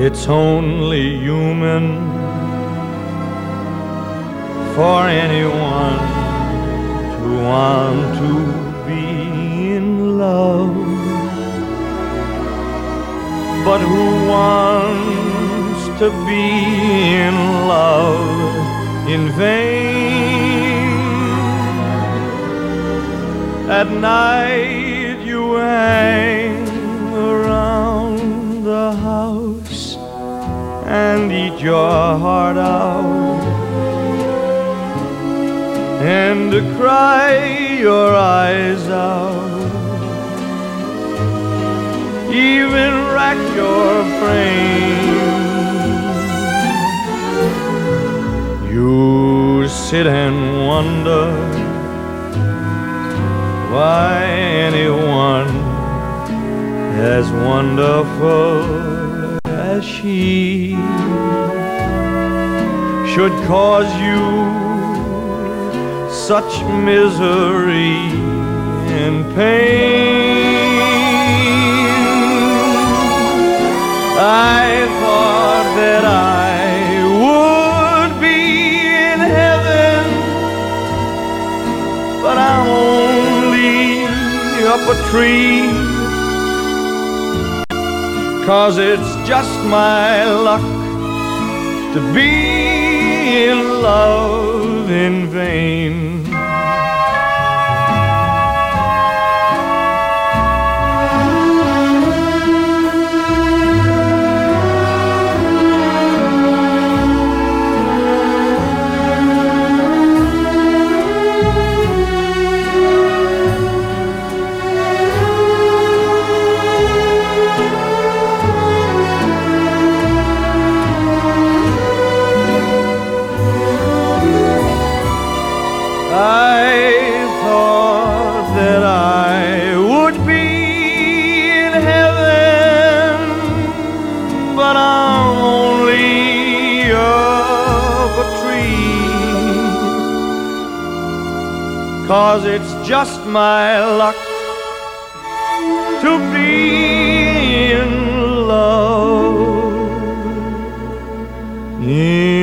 It's only human for anyone to want to be in love. But who wants to be in love in vain? At night you hang around the house and eat your heart out, and cry your eyes out, even rack your brain. You sit and wonder why anyone as wonderful as she should cause you such misery and pain. I thought that I would be in heaven, but I'm only up a tree. 'Cause it's just my luck to be in love in vain. I thought that I would be in heaven, but I'm only up a tree. 'Cause it's just my luck to be in love in